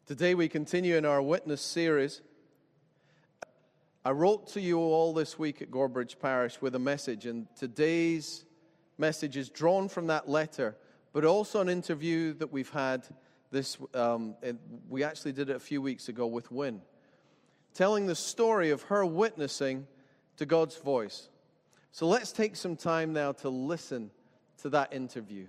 Today we continue in our witness series. I wrote to you all this week at Gorebridge Parish with a message, and today's message is drawn from that letter, but also an interview that we've had we actually did it a few weeks ago with Wynne, telling the story of her witnessing to God's voice. So let's take some time now to listen to that interview.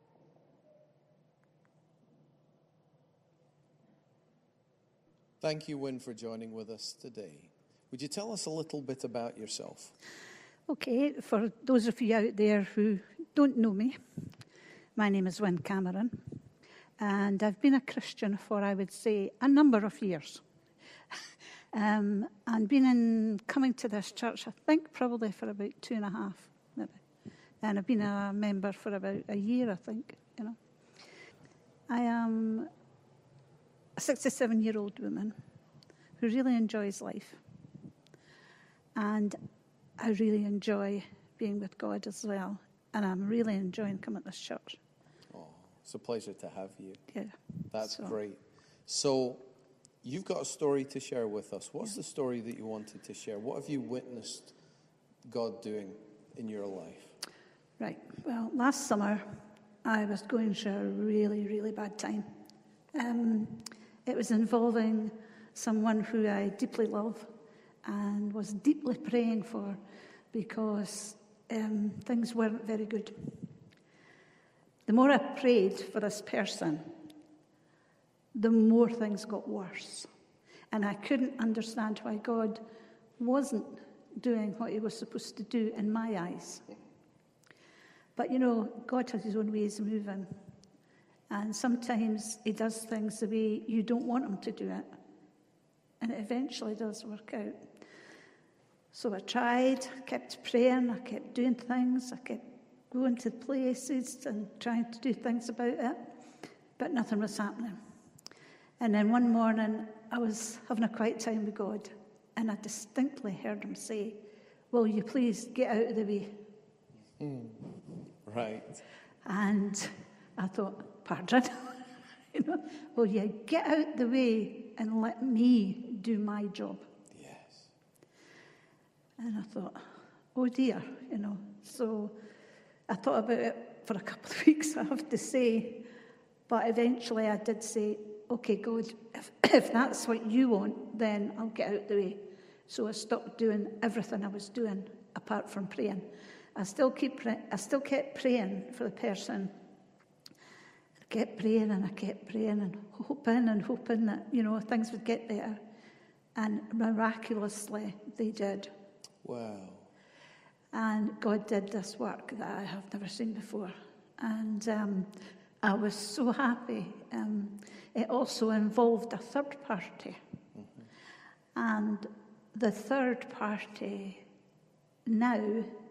Thank you, Wynne, for joining with us today. Would you tell us a little bit about yourself? Okay, for those of you out there who don't know me, my name is Wynne Cameron, and I've been a Christian for, I would say, a number of years. And coming to this church, I think probably for about 2.5, maybe. And I've been a member for about a year, I think, I am a 67-year-old woman who really enjoys life. And I really enjoy being with God as well. And I'm really enjoying coming to this church. Oh, it's a pleasure to have you. Yeah. That's great. So you've got a story to share with us. What's the story that you wanted to share? What have you witnessed God doing in your life? Right. Well, last summer, I was going through a really, really bad time. It was involving someone who I deeply love and was deeply praying for because things weren't very good. The more I prayed for this person, the more things got worse. And I couldn't understand why God wasn't doing what he was supposed to do in my eyes. But, God has his own ways of moving. And sometimes he does things the way you don't want him to do it. And it eventually does work out. So I tried, kept praying, I kept doing things, I kept going to places and trying to do things about it. But nothing was happening. And then one morning, I was having a quiet time with God. And I distinctly heard him say, "Will you please get out of the way?" Right. And I thought, pardon? Will you get out the way and let me do my job? Yes. And I thought, oh dear, So I thought about it for a couple of weeks, I have to say. But eventually I did say, okay, God, if that's what you want, then I'll get out the way. So I stopped doing everything I was doing apart from praying. I still kept praying for the person. I kept praying and hoping that, things would get better. And miraculously, they did. Wow. And God did this work that I have never seen before. And I was so happy. It also involved a third party. Mm-hmm. And the third party now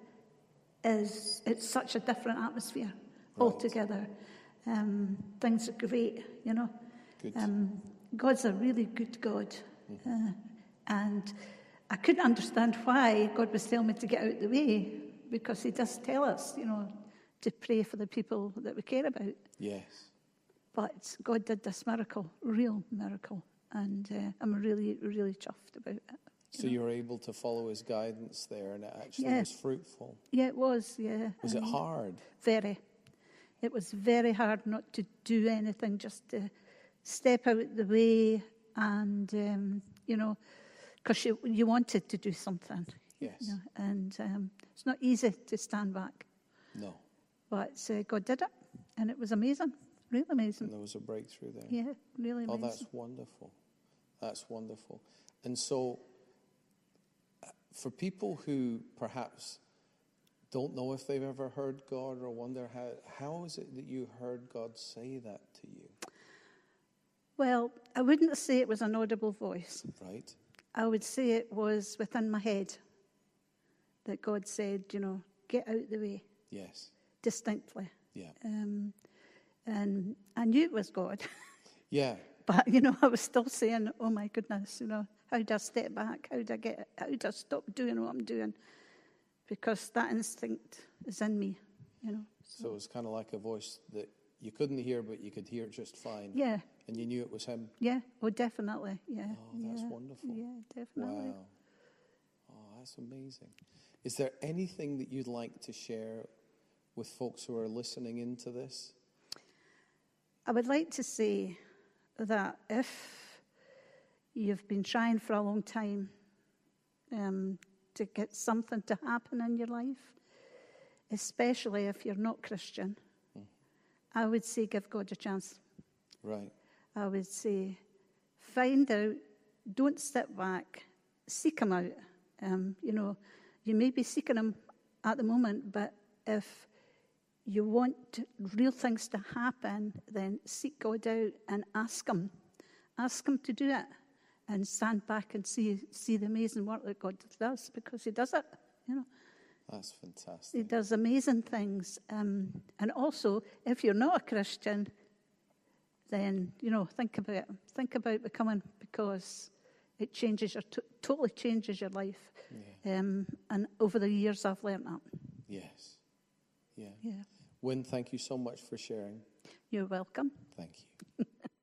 it's such a different atmosphere altogether. Things are great, Good. God's a really good God. Mm-hmm. And I couldn't understand why God was telling me to get out the way, because he does tell us, to pray for the people that we care about. Yes. But God did this miracle, real miracle, and I'm really, really chuffed about it. So you were able to follow his guidance there, and it actually was fruitful. Yeah, it was, yeah. Was it hard? Very. It was very hard not to do anything, just to step out the way and, because you wanted to do something. Yes. And it's not easy to stand back. No. But God did it, and it was amazing, really amazing. And there was a breakthrough there. Yeah, really amazing. Oh, that's wonderful. That's wonderful. And so, for people who perhaps don't know if they've ever heard God or wonder how is it that you heard God say that to you? Well, I wouldn't say it was an audible voice. Right. I would say it was within my head that God said, get out the way. Yes. Distinctly. Yeah. And I knew it was God. Yeah. But, I was still saying, oh my goodness, how do I step back? How do I stop doing what I'm doing? Because that instinct is in me, So it was kind of like a voice that you couldn't hear, but you could hear just fine. Yeah. And you knew it was him? Yeah, oh, definitely, yeah. Oh, that's wonderful. Yeah, definitely. Wow. Oh, that's amazing. Is there anything that you'd like to share with folks who are listening into this? I would like to say that if you've been trying for a long time to get something to happen in your life, especially if you're not Christian, I would say give God a chance. Right. I would say find out, don't sit back, seek him out. You may be seeking him at the moment, but if you want real things to happen, then seek God out and ask him. Ask him to do it and stand back and see the amazing work that God does, because he does it, That's fantastic. He does amazing things. And also, if you're not a Christian, then, think about it. Think about becoming, because it changes totally changes your life. Yeah. And over the years, I've learned that. Yes. Yeah. Yeah. Wynne, thank you so much for sharing. You're welcome. Thank you.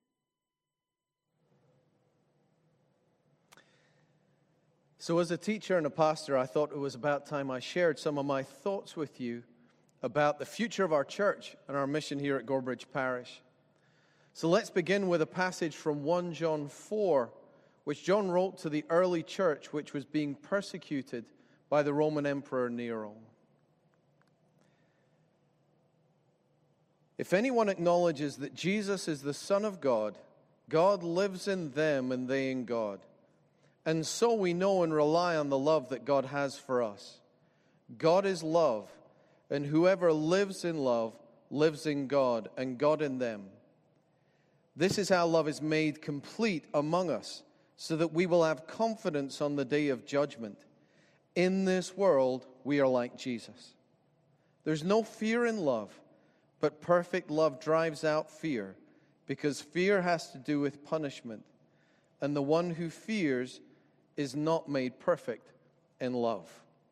So as a teacher and a pastor, I thought it was about time I shared some of my thoughts with you about the future of our church and our mission here at Gorebridge Parish. So let's begin with a passage from 1 John 4, which John wrote to the early church, which was being persecuted by the Roman Emperor Nero. If anyone acknowledges that Jesus is the Son of God, God lives in them and they in God. And so we know and rely on the love that God has for us. God is love, and whoever lives in love lives in God, and God in them. This is how love is made complete among us, so that we will have confidence on the day of judgment. In this world, we are like Jesus. There's no fear in love, but perfect love drives out fear, because fear has to do with punishment, and the one who fears is not made perfect in love.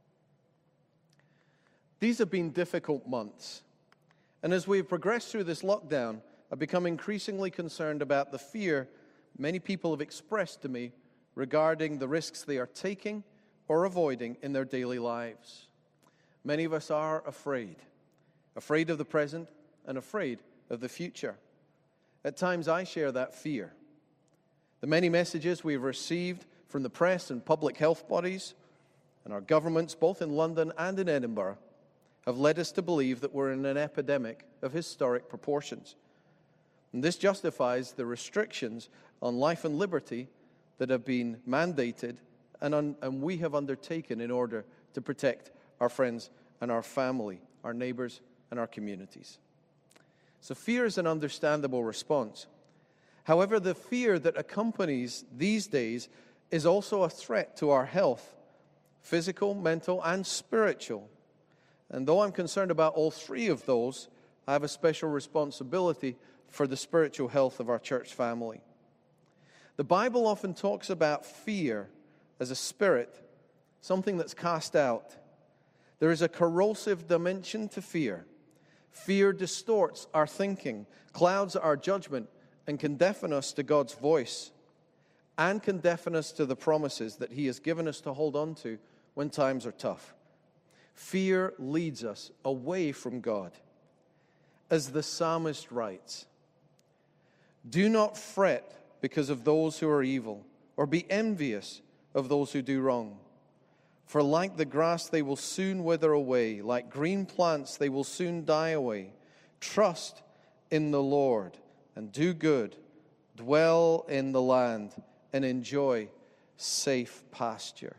These have been difficult months, and as we've progressed through this lockdown, I've become increasingly concerned about the fear many people have expressed to me regarding the risks they are taking or avoiding in their daily lives. Many of us are afraid of the present and afraid of the future. At times I share that fear. The many messages we've received from the press and public health bodies and our governments, both in London and in Edinburgh, have led us to believe that we're in an epidemic of historic proportions. And this justifies the restrictions on life and liberty that have been mandated and we have undertaken in order to protect our friends and our family, our neighbors and our communities. So fear is an understandable response. However, the fear that accompanies these days is also a threat to our health, physical, mental, and spiritual. And though I'm concerned about all three of those, I have a special responsibility for the spiritual health of our church family. The Bible often talks about fear as a spirit, something that's cast out. There is a corrosive dimension to fear. Fear distorts our thinking, clouds our judgment, and can deafen us to God's voice, and can deafen us to the promises that He has given us to hold on to when times are tough. Fear leads us away from God. As the psalmist writes, "Do not fret because of those who are evil, or be envious of those who do wrong. For like the grass they will soon wither away, like green plants they will soon die away. Trust in the Lord and do good, dwell in the land and enjoy safe pasture."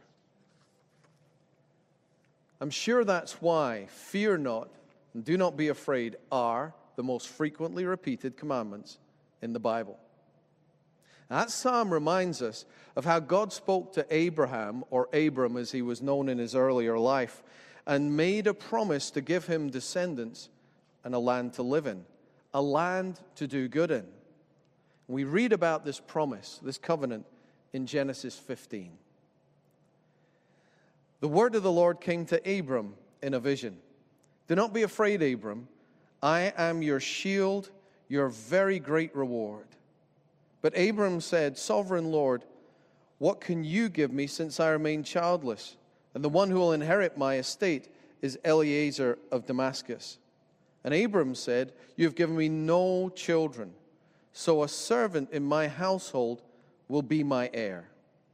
I'm sure that's why fear not and do not be afraid are the most frequently repeated commandments in the Bible. That psalm reminds us of how God spoke to Abraham, or Abram as he was known in his earlier life, and made a promise to give him descendants and a land to live in, a land to do good in. We read about this promise, this covenant, in Genesis 15. The word of the Lord came to Abram in a vision. "Do not be afraid, Abram. I am your shield, your very great reward." But Abram said, Sovereign Lord, what can you give me since I remain childless? And the one who will inherit my estate is Eliezer of Damascus. And Abram said, You have given me no children, so a servant in my household will be my heir.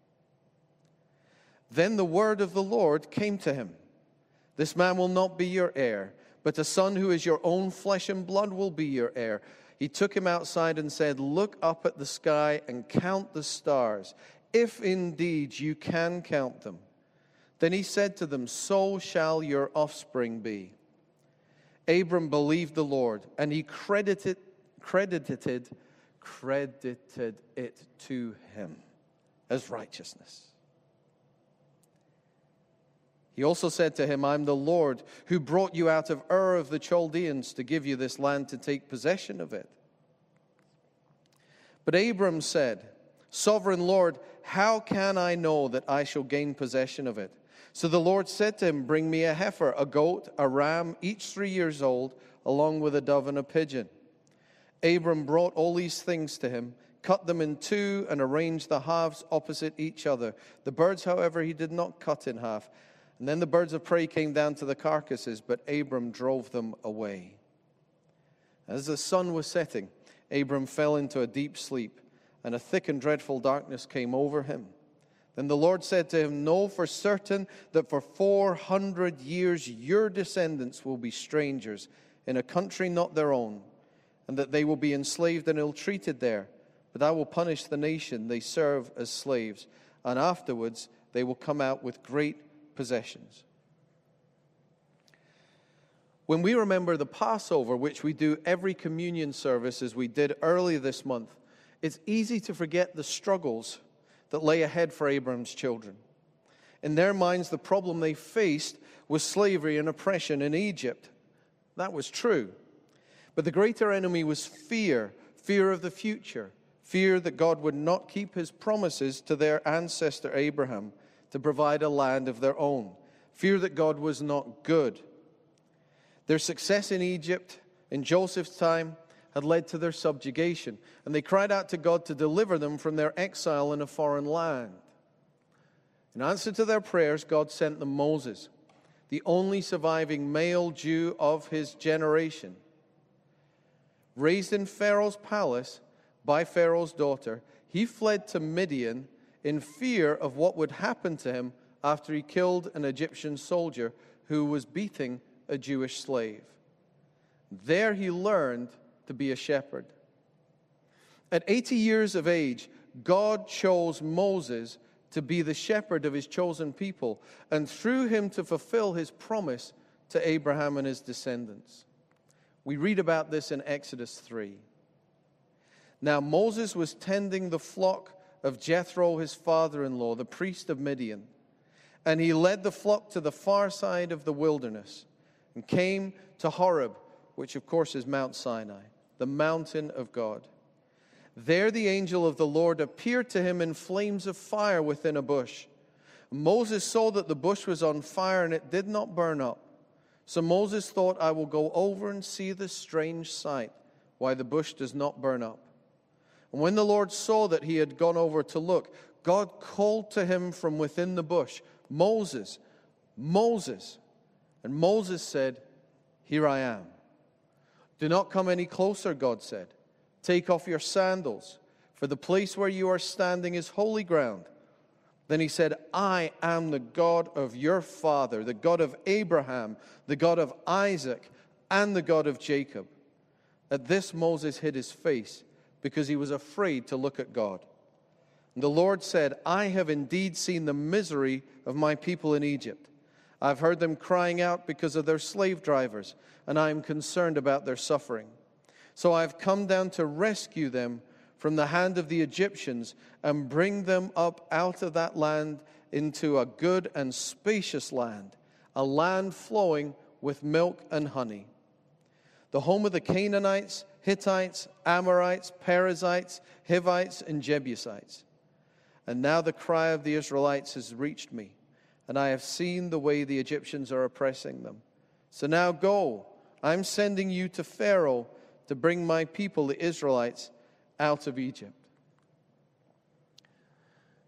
Then the word of the Lord came to him. This man will not be your heir, but a son who is your own flesh and blood will be your heir. He took him outside and said, Look up at the sky and count the stars, if indeed you can count them. Then he said to them, So shall your offspring be. Abram believed the Lord, and he credited it to him as righteousness. He also said to him, I am the Lord who brought you out of Ur of the Chaldeans to give you this land to take possession of it. But Abram said, Sovereign Lord, how can I know that I shall gain possession of it? So the Lord said to him, Bring me a heifer, a goat, a ram, each 3 years old, along with a dove and a pigeon. Abram brought all these things to him, cut them in two, and arranged the halves opposite each other. The birds, however, he did not cut in half. And then the birds of prey came down to the carcasses, but Abram drove them away. As the sun was setting, Abram fell into a deep sleep, and a thick and dreadful darkness came over him. Then the Lord said to him, Know for certain that for 400 years your descendants will be strangers in a country not their own, and that they will be enslaved and ill-treated there. But I will punish the nation they serve as slaves, and afterwards they will come out with great possessions. When we remember the Passover, which we do every communion service as we did earlier this month, it's easy to forget the struggles that lay ahead for Abram's children. In their minds, the problem they faced was slavery and oppression in Egypt. That was true. But the greater enemy was fear of the future, fear that God would not keep his promises to their ancestor Abraham to provide a land of their own, fear that God was not good. Their success in Egypt in Joseph's time had led to their subjugation, and they cried out to God to deliver them from their exile in a foreign land. In answer to their prayers, God sent them Moses, the only surviving male Jew of his generation. Raised in Pharaoh's palace by Pharaoh's daughter, he fled to Midian in fear of what would happen to him after he killed an Egyptian soldier who was beating a Jewish slave. There he learned to be a shepherd. At 80 years of age, God chose Moses to be the shepherd of his chosen people, and through him to fulfill his promise to Abraham and his descendants. We read about this in Exodus 3. Now Moses was tending the flock of Jethro, his father-in-law, the priest of Midian, and he led the flock to the far side of the wilderness and came to Horeb, which of course is Mount Sinai, the mountain of God. There the angel of the Lord appeared to him in flames of fire within a bush. Moses saw that the bush was on fire and it did not burn up. So Moses thought, I will go over and see this strange sight, why the bush does not burn up. And when the Lord saw that he had gone over to look, God called to him from within the bush, Moses, Moses. And Moses said, Here I am. Do not come any closer, God said. Take off your sandals, for the place where you are standing is holy ground. Then he said, I am the God of your father, the God of Abraham, the God of Isaac, and the God of Jacob. At this Moses hid his face, because he was afraid to look at God. And the Lord said, I have indeed seen the misery of my people in Egypt. I've heard them crying out because of their slave drivers, and I am concerned about their suffering. So I have come down to rescue them from the hand of the Egyptians and bring them up out of that land into a good and spacious land, a land flowing with milk and honey. The home of the Canaanites, Hittites, Amorites, Perizzites, Hivites, and Jebusites. And now the cry of the Israelites has reached me, and I have seen the way the Egyptians are oppressing them. So now go, I'm sending you to Pharaoh to bring my people, the Israelites, out of Egypt.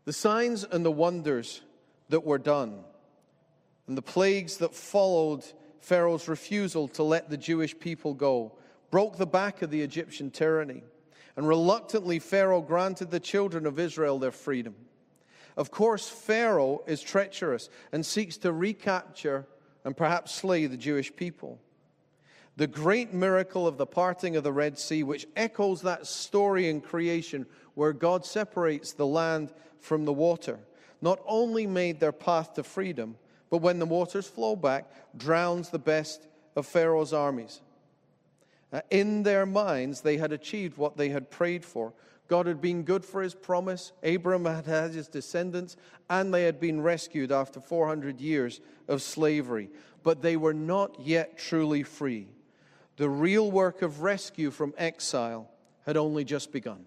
The signs and the wonders that were done, and the plagues that followed Pharaoh's refusal to let the Jewish people go, broke the back of the Egyptian tyranny. And reluctantly, Pharaoh granted the children of Israel their freedom. Of course, Pharaoh is treacherous and seeks to recapture and perhaps slay the Jewish people. The great miracle of the parting of the Red Sea, which echoes that story in creation where God separates the land from the water, not only made their path to freedom, but when the waters flow back, drowns the best of Pharaoh's armies. In their minds, they had achieved what they had prayed for. God had been good for his promise. Abram had had his descendants, and they had been rescued after 400 years of slavery. But they were not yet truly free. The real work of rescue from exile had only just begun.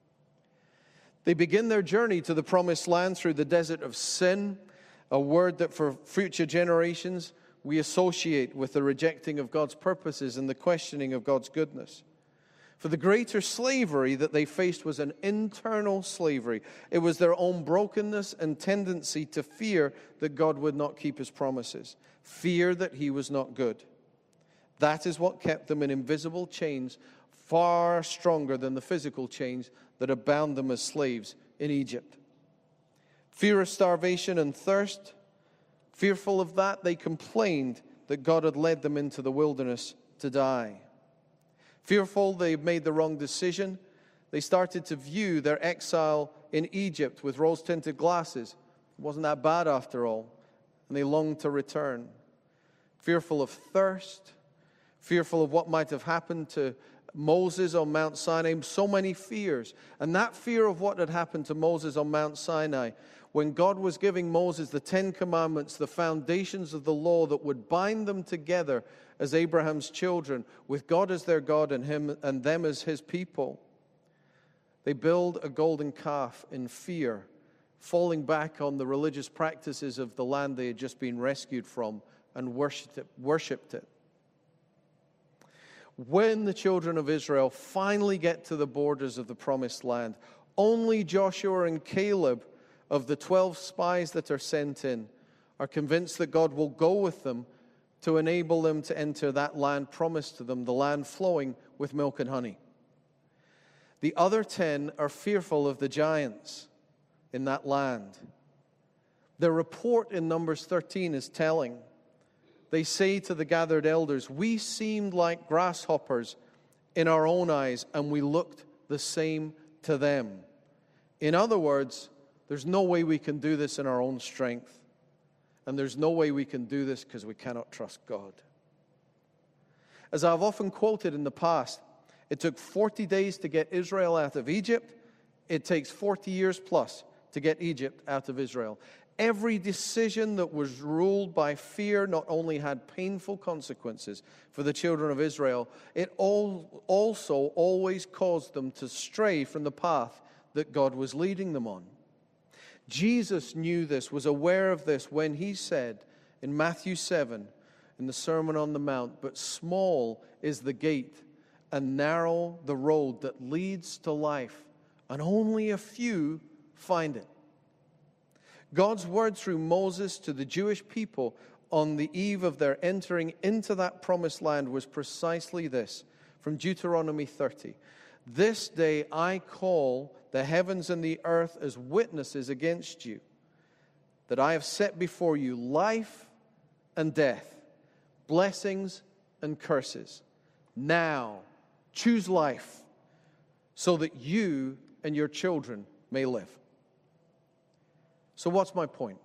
They begin their journey to the promised land through the desert of sin, a word that for future generations we associate with the rejecting of God's purposes and the questioning of God's goodness. For the greater slavery that they faced was an internal slavery. It was their own brokenness and tendency to fear that God would not keep his promises, fear that he was not good. That is what kept them in invisible chains, far stronger than the physical chains that had bound them as slaves in Egypt. Fear of starvation and thirst. Fearful of that, they complained that God had led them into the wilderness to die. Fearful they had made the wrong decision, they started to view their exile in Egypt with rose-tinted glasses. It wasn't that bad after all, and they longed to return. Fearful of thirst, fearful of what might have happened to Moses on Mount Sinai, so many fears. And that fear of what had happened to Moses on Mount Sinai, when God was giving Moses the 10 Commandments, the foundations of the law that would bind them together as Abraham's children, with God as their God and him and them as his people. They build a golden calf in fear, falling back on the religious practices of the land they had just been rescued from and worshipped it. When the children of Israel finally get to the borders of the promised land, only Joshua and Caleb of the 12 spies that are sent in are convinced that God will go with them to enable them to enter that land promised to them, the land flowing with milk and honey. The other 10 are fearful of the giants in that land. Their report in Numbers 13 is telling. They say to the gathered elders, "We seemed like grasshoppers in our own eyes, and we looked the same to them." In other words, there's no way we can do this in our own strength. And there's no way we can do this because we cannot trust God. As I've often quoted in the past, it took 40 days to get Israel out of Egypt. It takes 40 years plus to get Egypt out of Israel. Every decision that was ruled by fear not only had painful consequences for the children of Israel, it also always caused them to stray from the path that God was leading them on. Jesus knew this, was aware of this when he said in Matthew 7, in the Sermon on the Mount, "But small is the gate and narrow the road that leads to life, and only a few find it." God's word through Moses to the Jewish people on the eve of their entering into that promised land was precisely this, from Deuteronomy 30. "This day I call the heavens and the earth as witnesses against you, that I have set before you life and death, blessings and curses. Now choose life, so that you and your children may live." So what's my point?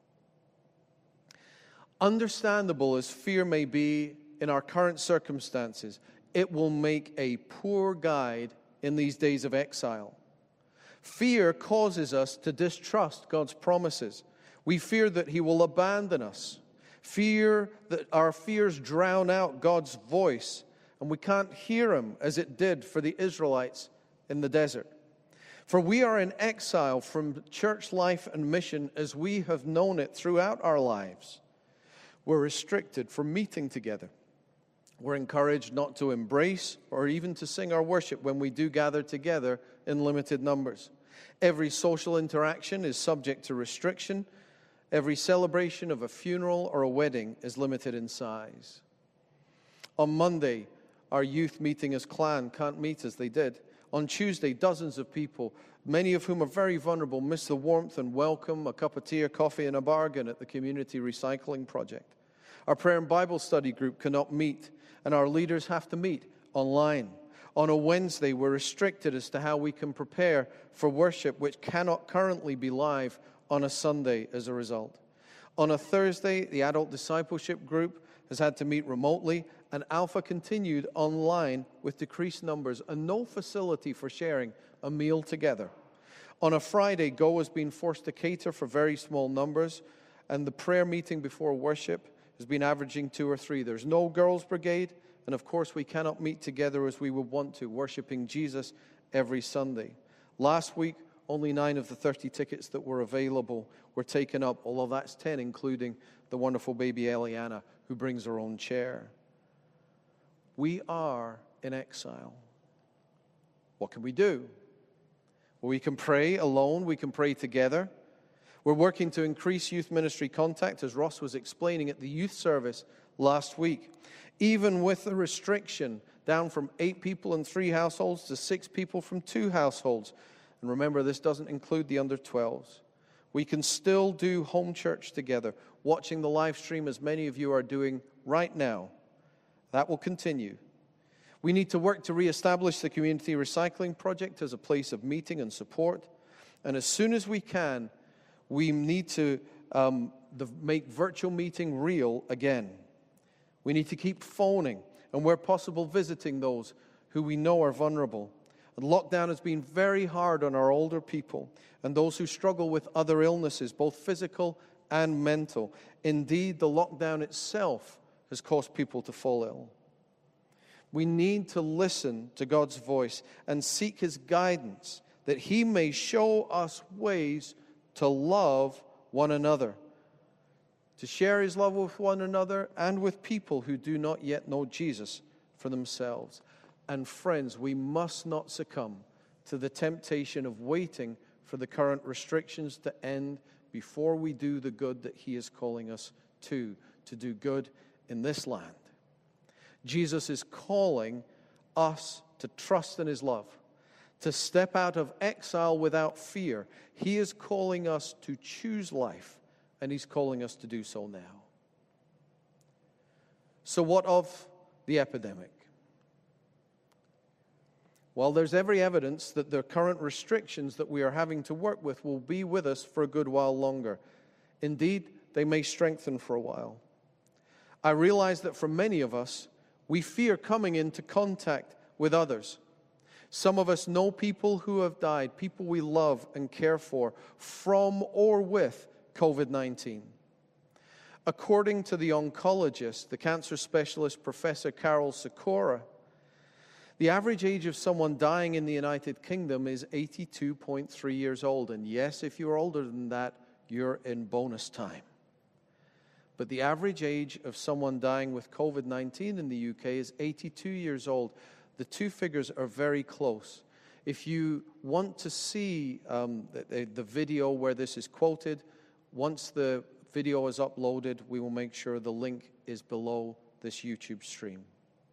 Understandable as fear may be in our current circumstances, it will make a poor guide in these days of exile. Fear causes us to distrust God's promises. We fear that he will abandon us. Fear that our fears drown out God's voice, and we can't hear him as it did for the Israelites in the desert. For we are in exile from church life and mission as we have known it throughout our lives. We're restricted from meeting together. We're encouraged not to embrace or even to sing our worship when we do gather together in limited numbers. Every social interaction is subject to restriction. Every celebration of a funeral or a wedding is limited in size. On Monday, our youth meeting as clan can't meet as they did. On Tuesday, dozens of people, many of whom are very vulnerable, miss the warmth and welcome, a cup of tea or coffee and a bargain at the community recycling project. Our prayer and Bible study group cannot meet, and our leaders have to meet online. On a Wednesday, we're restricted as to how we can prepare for worship, which cannot currently be live on a Sunday as a result. On a Thursday, the adult discipleship group has had to meet remotely, and Alpha continued online with decreased numbers and no facility for sharing a meal together. On a Friday, Go has been forced to cater for very small numbers, and the prayer meeting before worship has been averaging 2 or 3. There's no girls' brigade, and of course we cannot meet together as we would want to, worshiping Jesus every Sunday. Last week, only 9 of the 30 tickets that were available were taken up, although that's 10, including the wonderful baby Eliana, who brings her own chair. We are in exile. What can we do? Well, we can pray alone. We can pray together. We're working to increase youth ministry contact, as Ross was explaining at the youth service last week. Even with the restriction down from 8 people in 3 households to 6 people from 2 households. And remember, this doesn't include the under 12s. We can still do home church together, watching the live stream as many of you are doing right now. That will continue. We need to work to reestablish the community recycling project as a place of meeting and support. And as soon as we can, we need to make virtual meeting real again. We need to keep phoning and, where possible, visiting those who we know are vulnerable. And lockdown has been very hard on our older people and those who struggle with other illnesses, both physical and mental. Indeed, the lockdown itself has caused people to fall ill. We need to listen to God's voice and seek His guidance, that He may show us ways to love one another, to share His love with one another and with people who do not yet know Jesus for themselves. And friends, we must not succumb to the temptation of waiting for the current restrictions to end before we do the good that He is calling us to do good in this land. Jesus is calling us to trust in His love, to step out of exile without fear. He is calling us to choose life, and He's calling us to do so now. So what of the epidemic? Well, there's every evidence that the current restrictions that we are having to work with will be with us for a good while longer. Indeed, they may strengthen for a while. I realize that for many of us, we fear coming into contact with others. Some of us know people who have died, people we love and care for, from or with COVID-19. According to the oncologist, the cancer specialist, Professor Carol Sikora, the average age of someone dying in the United Kingdom is 82.3 years old. And yes, if you're older than that, you're in bonus time. But the average age of someone dying with COVID-19 in the UK is 82 years old. The two figures are very close. If you want to see the video where this is quoted, once the video is uploaded, we will make sure the link is below this YouTube stream.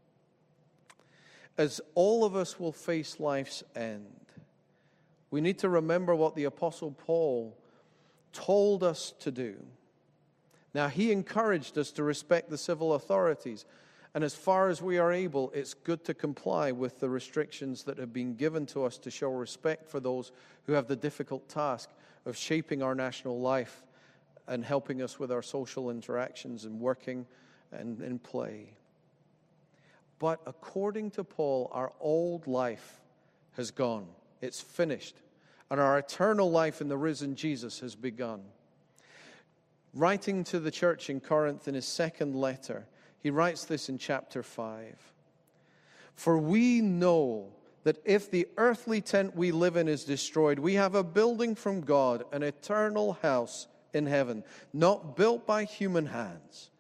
As all of us will face life's end, we need to remember what the Apostle Paul told us to do. Now, he encouraged us to respect the civil authorities, and as far as we are able, it's good to comply with the restrictions that have been given to us to show respect for those who have the difficult task of shaping our national life and helping us with our social interactions and working and in play. But according to Paul, our old life has gone. It's finished. And our eternal life in the risen Jesus has begun. Writing to the church in Corinth in his second letter, he writes this in chapter 5. For we know that if the earthly tent we live in is destroyed, we have a building from God, an eternal house in heaven, not built by human hands.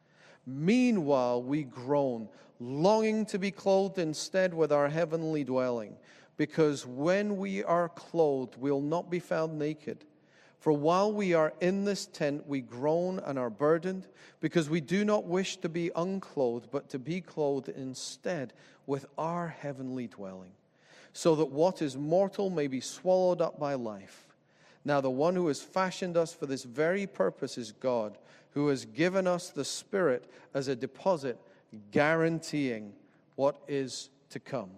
Meanwhile, we groan, longing to be clothed instead with our heavenly dwelling. because when we are clothed, we'll not be found naked. For while we are in this tent, we groan and are burdened, because we do not wish to be unclothed, but to be clothed instead with our heavenly dwelling, so that what is mortal may be swallowed up by life. Now the one who has fashioned us for this very purpose is God, who has given us the Spirit as a deposit, guaranteeing what is to come.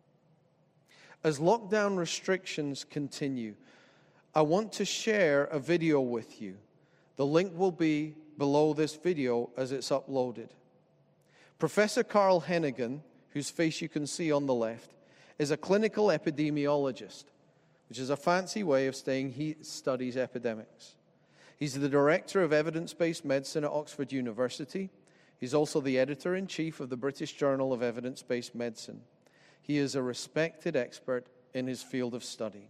As lockdown restrictions continue, I want to share a video with you. The link will be below this video as it's uploaded. Professor Carl Heneghan, whose face you can see on the left, is a clinical epidemiologist, which is a fancy way of saying he studies epidemics. He's the director of evidence-based medicine at Oxford University. He's also the editor-in-chief of the British Journal of Evidence-Based Medicine. He is a respected expert in his field of study.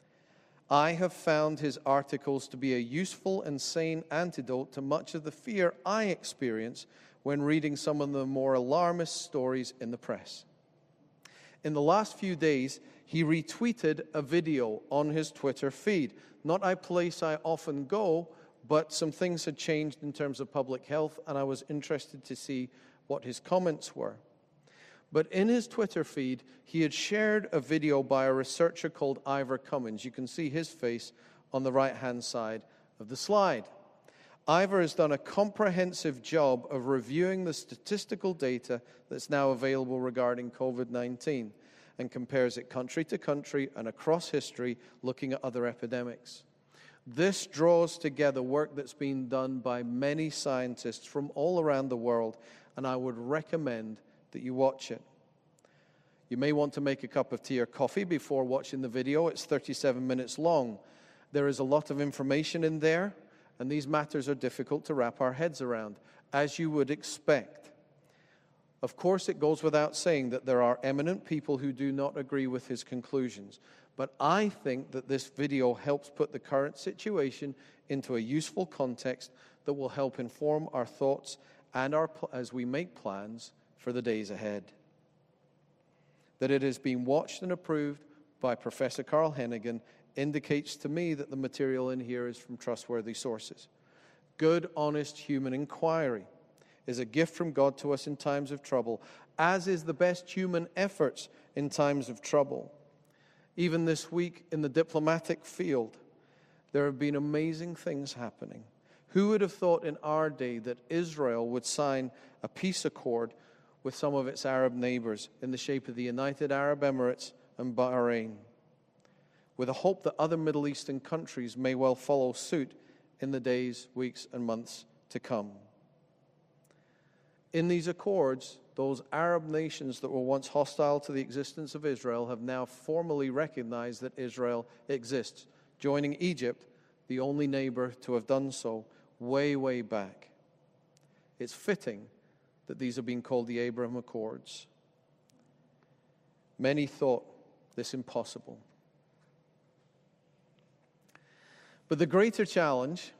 I have found his articles to be a useful and sane antidote to much of the fear I experience when reading some of the more alarmist stories in the press. In the last few days, he retweeted a video on his Twitter feed. Not a place I often go, but some things had changed in terms of public health, and I was interested to see what his comments were. But in his Twitter feed, he had shared a video by a researcher called Ivor Cummins. You can see his face on the right-hand side of the slide. Ivor has done a comprehensive job of reviewing the statistical data that's now available regarding COVID-19 and compares it country to country and across history, looking at other epidemics. This draws together work that's been done by many scientists from all around the world, and I would recommend that you watch it. You may want to make a cup of tea or coffee before watching the video. It's 37 minutes long. There is a lot of information in there, and these matters are difficult to wrap our heads around, as you would expect. Of course, it goes without saying that there are eminent people who do not agree with his conclusions, but I think that this video helps put the current situation into a useful context that will help inform our thoughts and as we make plans for the days ahead. That it has been watched and approved by Professor Carl Heneghan indicates to me that the material in here is from trustworthy sources. Good, honest human inquiry is a gift from God to us in times of trouble, as is the best human efforts in times of trouble. Even this week in the diplomatic field, there have been amazing things happening. Who would have thought in our day that Israel would sign a peace accord with some of its Arab neighbors in the shape of the United Arab Emirates and Bahrain, with a hope that other Middle Eastern countries may well follow suit in the days, weeks, and months to come. In these accords, those Arab nations that were once hostile to the existence of Israel have now formally recognized that Israel exists, joining Egypt, the only neighbor to have done so, way, way back. It's fitting that these have been called the Abraham Accords. Many thought this impossible. But the greater challenge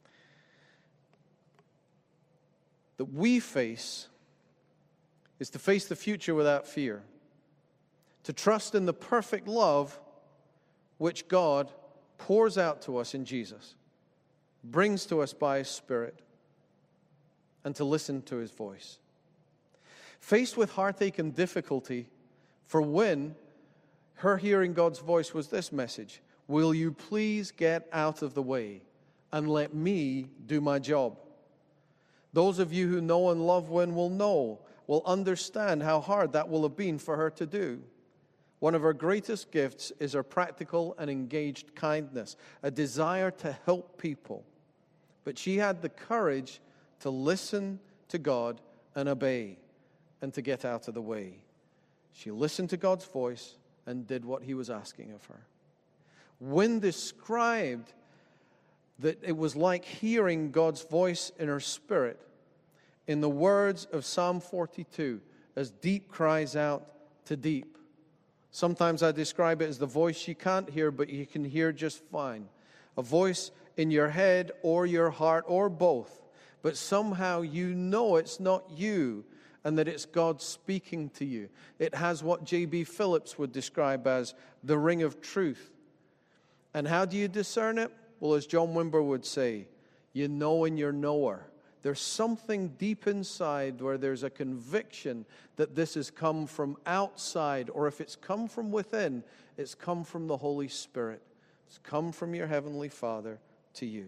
that we face is to face the future without fear, to trust in the perfect love which God pours out to us in Jesus, brings to us by His Spirit, and to listen to His voice. Faced with heartache and difficulty, for Wynne, her hearing God's voice was this message: will you please get out of the way and let me do my job? Those of you who know and love Wynne will understand how hard that will have been for her to do. One of her greatest gifts is her practical and engaged kindness, a desire to help people. But she had the courage to listen to God and obey, and to get out of the way. She listened to God's voice and did what He was asking of her. Wynne described that it was like hearing God's voice in her spirit in the words of Psalm 42, as deep cries out to deep. Sometimes I describe it as the voice you can't hear, but you can hear just fine. A voice in your head or your heart or both, but somehow you know it's not you, and that it's God speaking to you. It has what J.B. Phillips would describe as the ring of truth. And how do you discern it? Well, as John Wimber would say, you know in your knower. There's something deep inside where there's a conviction that this has come from outside, or if it's come from within, it's come from the Holy Spirit. It's come from your Heavenly Father to you.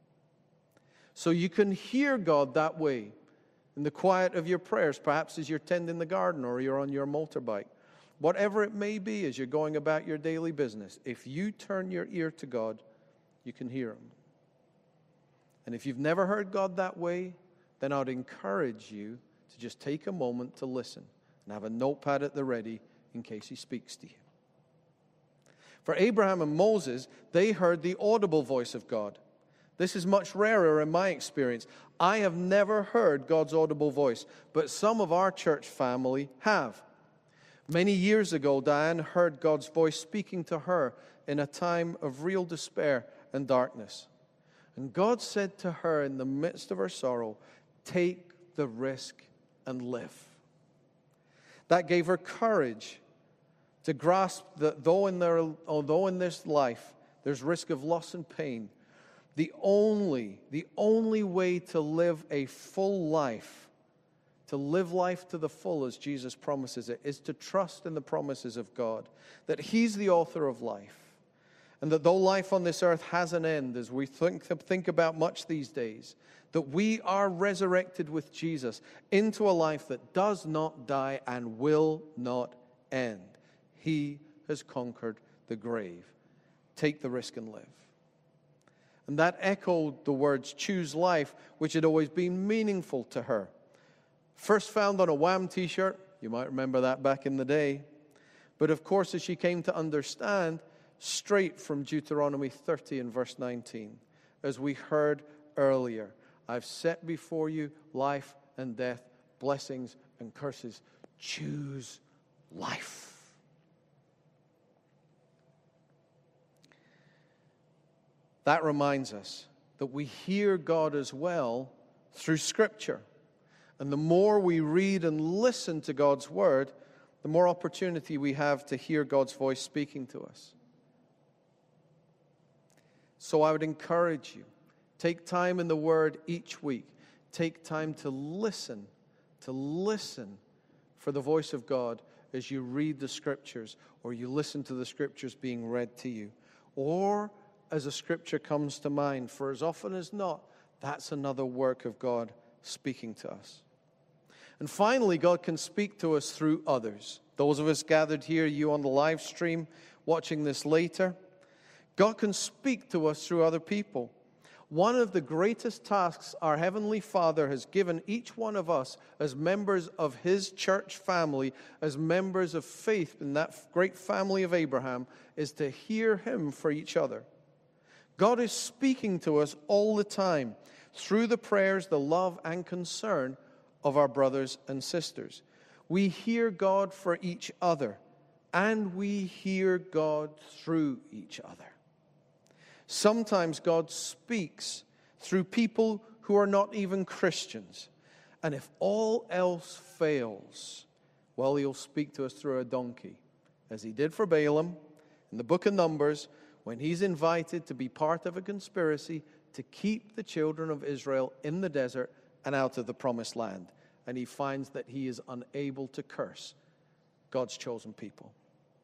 So you can hear God that way in the quiet of your prayers, perhaps as you're tending the garden or you're on your motorbike. Whatever it may be as you're going about your daily business, if you turn your ear to God, you can hear Him. And if you've never heard God that way, then I'd encourage you to just take a moment to listen and have a notepad at the ready in case He speaks to you. For Abraham and Moses, they heard the audible voice of God. This is much rarer in my experience. I have never heard God's audible voice, but some of our church family have. Many years ago, Diane heard God's voice speaking to her in a time of real despair and darkness. And God said to her in the midst of her sorrow, "Take the risk and live." That gave her courage to grasp that although in this life there's risk of loss and pain, the only way to live a full life, to live life to the full as Jesus promises it, is to trust in the promises of God, that He's the author of life, and that though life on this earth has an end, as we think about much these days, that we are resurrected with Jesus into a life that does not die and will not end. He has conquered the grave. Take the risk and live. And that echoed the words, choose life, which had always been meaningful to her. First found on a Wham t-shirt. You might remember that back in the day. But of course, as she came to understand, straight from Deuteronomy 30 and verse 19, as we heard earlier, I've set before you life and death, blessings and curses. Choose life. That reminds us that we hear God as well through Scripture. And the more we read and listen to God's Word, the more opportunity we have to hear God's voice speaking to us. So I would encourage you, take time in the Word each week. Take time to listen for the voice of God as you read the Scriptures, or you listen to the Scriptures being read to you, or as a scripture comes to mind, for as often as not, that's another work of God speaking to us. And finally, God can speak to us through others. Those of us gathered here, you on the live stream, watching this later, God can speak to us through other people. One of the greatest tasks our Heavenly Father has given each one of us as members of His church family, as members of faith in that great family of Abraham, is to hear Him for each other. God is speaking to us all the time through the prayers, the love, and concern of our brothers and sisters. We hear God for each other, and we hear God through each other. Sometimes God speaks through people who are not even Christians. And if all else fails, well, He'll speak to us through a donkey, as He did for Balaam in the book of Numbers, when he's invited to be part of a conspiracy to keep the children of Israel in the desert and out of the promised land. And he finds that he is unable to curse God's chosen people.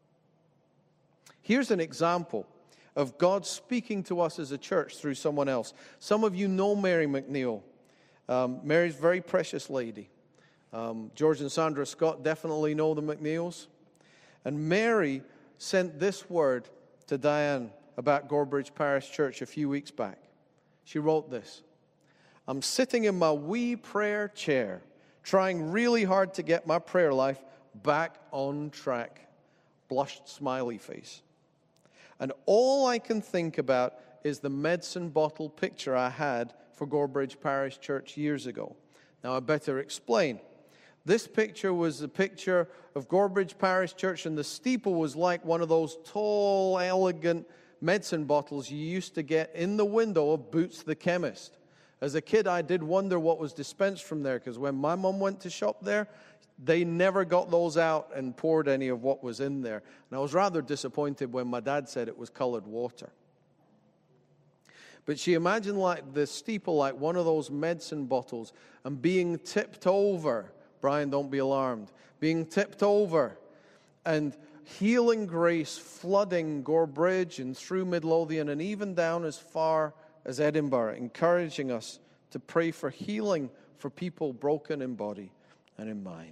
Here's an example of God speaking to us as a church through someone else. Some of you know Mary McNeil. Mary's a very precious lady. George and Sandra Scott definitely know the McNeils. And Mary sent this word to Diane about Gorebridge Parish Church a few weeks back. She wrote this: I'm sitting in my wee prayer chair, trying really hard to get my prayer life back on track. Blushed smiley face. And all I can think about is the medicine bottle picture I had for Gorebridge Parish Church years ago. Now I better explain. This picture was a picture of Gorebridge Parish Church, and the steeple was like one of those tall, elegant medicine bottles you used to get in the window of Boots the chemist. As a kid, I did wonder what was dispensed from there, because when my mom went to shop there, they never got those out and poured any of what was in there. And I was rather disappointed when my dad said it was colored water. But she imagined like the steeple, like one of those medicine bottles, and being tipped over. Brian, don't be alarmed. Being tipped over, and healing grace flooding Gorebridge and through Midlothian and even down as far as Edinburgh, encouraging us to pray for healing for people broken in body and in mind.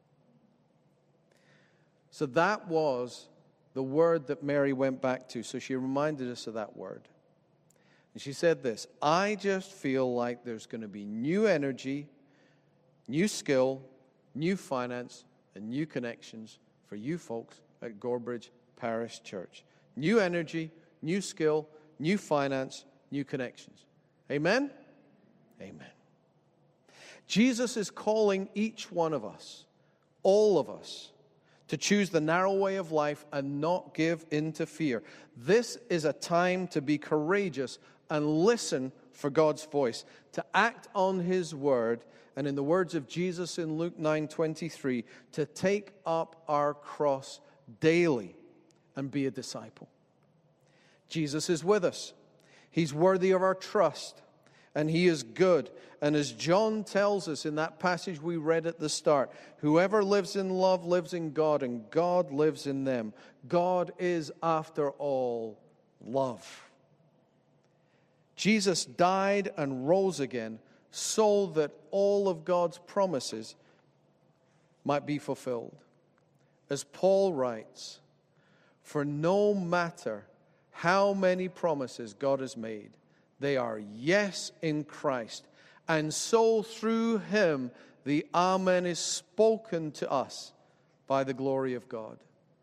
So that was the word that Mary went back to. So she reminded us of that word. And she said this, I just feel like there's going to be new energy, new skill, new finance, and new connections for you folks at Gorebridge Parish Church. New energy, new skill, new finance, new connections. Amen? Amen. Jesus is calling each one of us, all of us, to choose the narrow way of life and not give in to fear. This is a time to be courageous and listen for God's voice, to act on His word, and in the words of Jesus in Luke 9:23, to take up our cross daily and be a disciple. Jesus is with us. He's worthy of our trust, and He is good. And as John tells us in that passage we read at the start, whoever lives in love lives in God, and God lives in them. God is, after all, love. Jesus died and rose again so that all of God's promises might be fulfilled. As Paul writes, for no matter how many promises God has made, they are yes in Christ. And so through Him, the Amen is spoken to us by the glory of God.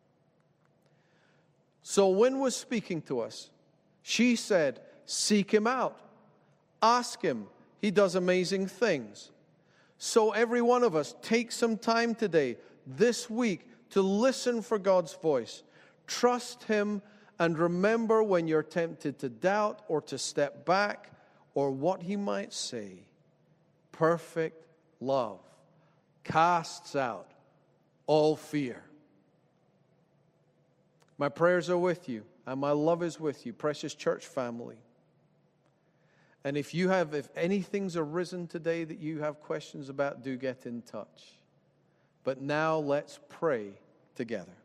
So when was speaking to us, she said, seek Him out. Ask Him. He does amazing things. So every one of us, take some time today, this week, to listen for God's voice. Trust Him, and remember when you're tempted to doubt or to step back or what He might say. Perfect love casts out all fear. My prayers are with you, and my love is with you, precious church family. And if anything's arisen today that you have questions about, do get in touch. But now let's pray together.